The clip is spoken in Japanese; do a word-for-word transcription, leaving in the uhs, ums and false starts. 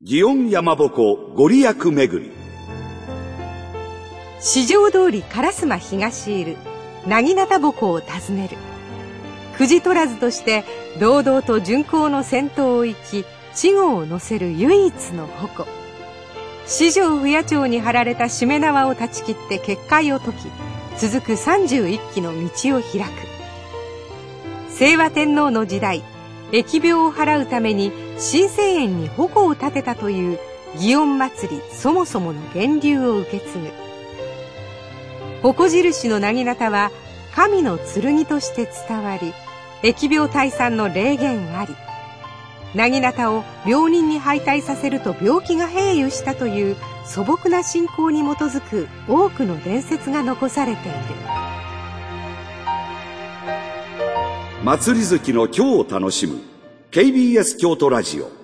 祇園山鉾ご利益巡り。 四条通り烏丸東いる薙刀鉾を訪ねる。くじ取らずとして堂々と巡行の先頭を行き、稚児を乗せる唯一の鉾。四条不夜町に張られたしめ縄を断ち切って結界を解き、続く三十一騎の道を開く。清和天皇の時代、疫病を払うために神泉苑に鉾を建てたという祇園祭りそもそもの源流を受け継ぐ。鉾印の薙刀は神の剣として伝わり、疫病退散の霊言あり。薙刀を病人に拝戴させると病気が平癒したという素朴な信仰に基づく多くの伝説が残されている。 祭り好きの今日を楽しむ ケービーエス 京都ラジオ。